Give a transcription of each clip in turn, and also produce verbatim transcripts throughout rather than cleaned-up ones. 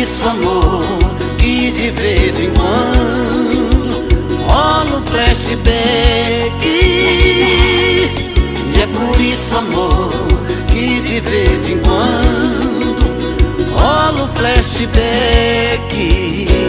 isso, amor, que de vez em quando rola um flashback. E é por isso, amor, que de vez em quando rola um flashback.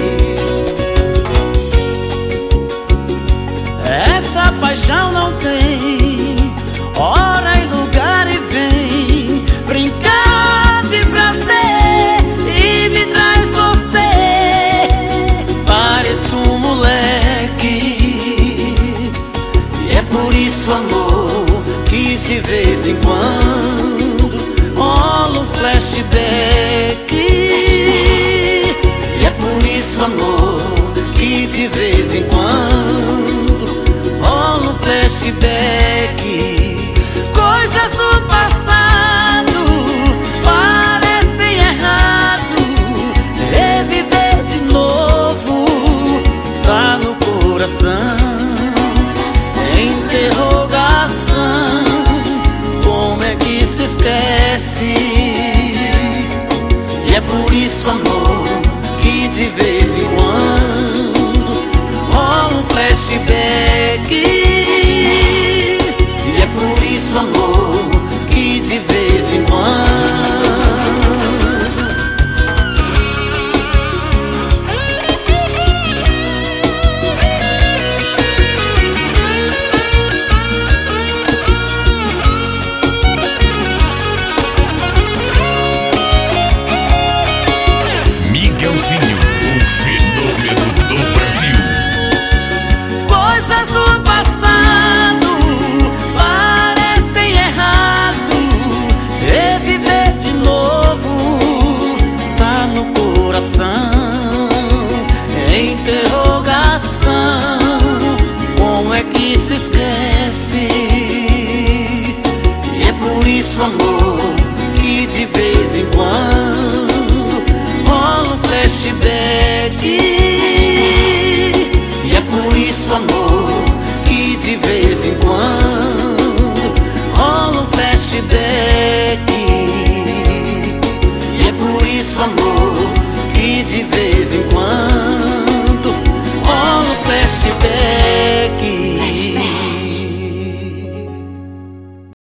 Essa paixão não tem hora e lugar e vem brincar de prazer e me traz você. Pareço um moleque. E é por isso, amor, que de vez em quando rola um flashback. E é por isso, amor, que de vez em quando rola um flashback. Coisas do passado parecem errado, reviver de novo tá no coração. Interrogação, como é que se esquece? E é por isso, amor,